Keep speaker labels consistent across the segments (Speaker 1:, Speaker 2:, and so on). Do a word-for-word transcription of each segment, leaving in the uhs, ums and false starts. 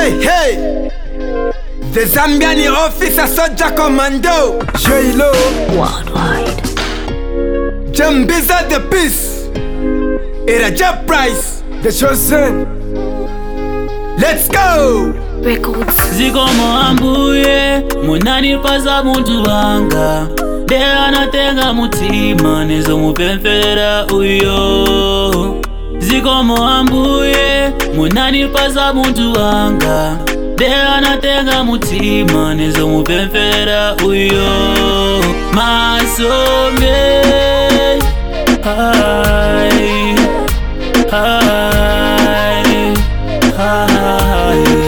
Speaker 1: Hey, hey! The Zambian officer Soldier Commando J-Lo
Speaker 2: Worldwide.
Speaker 1: Jambiza the Peace Era J Price The Chosen. Let's go!
Speaker 2: Records.
Speaker 3: Zikomo ambuye munanipaza muntu wanga de anatenga mutima nezo mupemfera uyo. Zikomo ambuye munanipaza muntu wanga de anatenga mutima nezo mupemfera uyo. Masome hai hai hai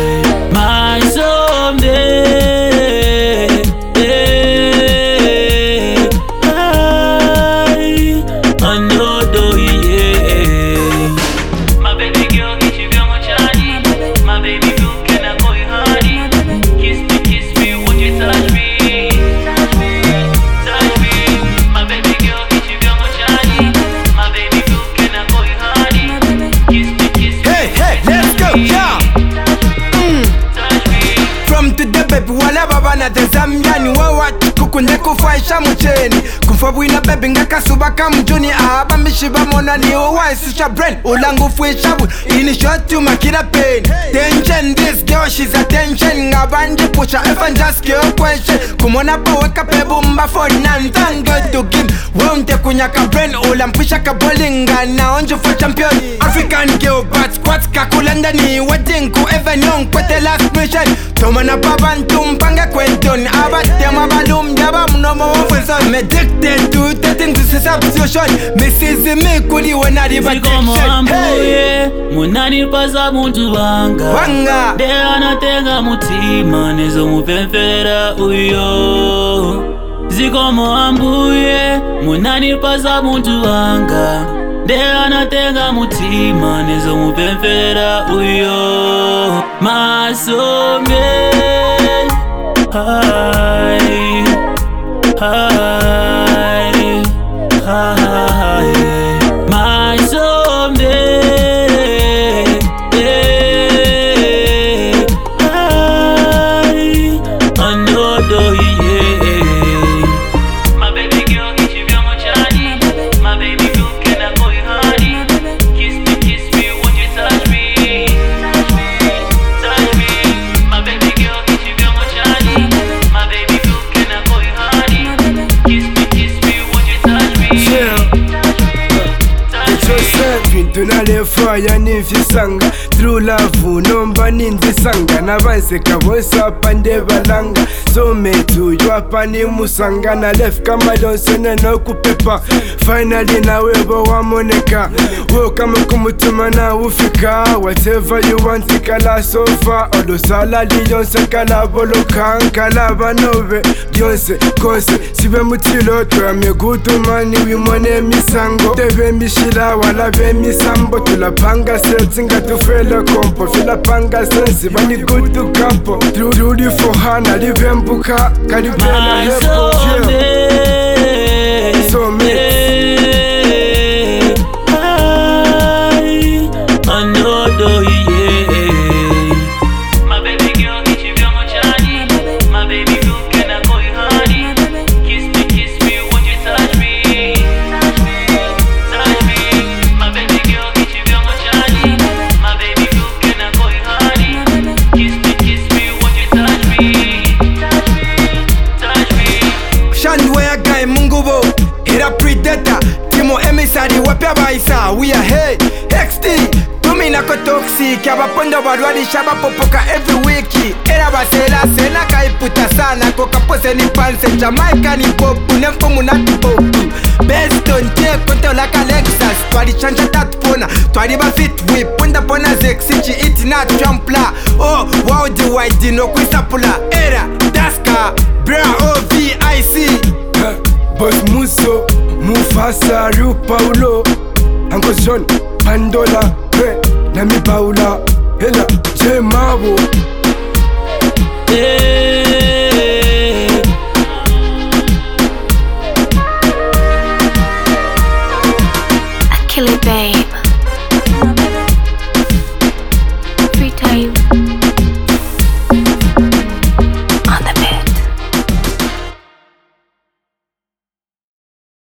Speaker 1: The Zambian wawa kukunde kufaisha mcheni kumfabwina baby ngakasuba kamjuni ahaba mishiba mona ni owa isisha brain ulangu fuishabu ini shot you makira pain tension this girl she's attention ngabanje pusha if and just girl question kumona paweka pebumba for nantan good to give won't kunyaka brain ulampisha kabolinga na onjo for champion African girl but squats kakulanda ni wedding ku even young kwete last mission tomana babantu mpanga kwenton abatema balum yaba mnomo wafenson me addicted to the things this is obsession Misses me kuli wena riba
Speaker 3: Zikomo ambuye munanipaza muntu wanga
Speaker 1: wanga
Speaker 3: de anatenga mutima nezo mupemfera uyo. Zikomo ambuye munanipaza muntu wanga de anatenga mutima nezo mupemfera uyo. Masome hai hai hai masome hai anodo ye. My baby girl get you vya mochani. My baby girl can I call you honey? Kiss me, kiss me, won't you touch me? Touch me, touch me. My baby girl get you vya mochani. My baby girl can I call you honey? Kiss me, kiss me, won't you touch me? Touch me.
Speaker 4: Pintu nalefaya nimfisanga True love nomba ninzisanga Nabanseka bose apande balanga So metu yuapa ni musanga Na left kama donsene no kupepa Finally na webo wamoneka Welcome kumutuma na ufika Whatever you want ikala sofa Odo sala liyonse kala boloka Nkala banove dionse kose Sibe mutilo twa megutu mani wimone misango Tebe mishila wala be misambo Tulapanga sets nga tufele kompo Filapanga sensi bani good to couple Trudy for hana livembuka Kalipena hepo yeah. So me
Speaker 3: anodo ye. My baby girl get you vya mochani. My baby girl can I call you honey? Kiss me, kiss me, won't you touch me? Touch me, touch me. My baby girl get you vya mochani. My baby girl can I call you honey? Kiss me, kiss me, won't you touch me? Touch me, touch me.
Speaker 1: Shandwaya guy mungubo Era predator Timo emissary wapya baisa We are hey X D Tumina ko toxic Abapondo barwarisha bapopoka every week Era basela sena kaiputa sana Koka pose ni panse Jamaica ni popu Nemfumu na tupopu Best on tie konte laka Lexus Twari chanja tatpona Twari ba fit whip Punda pona zexichi iti na trampla Oh wow di wide no kwisapula Era Daska Bra O V I C
Speaker 4: Boss Muso, Mufasa, Ru Paulo Uncle John, Pandola, hey, Nami Paula, Hela, J Mabo.
Speaker 3: Hey.
Speaker 2: I kill it, babe. Free time.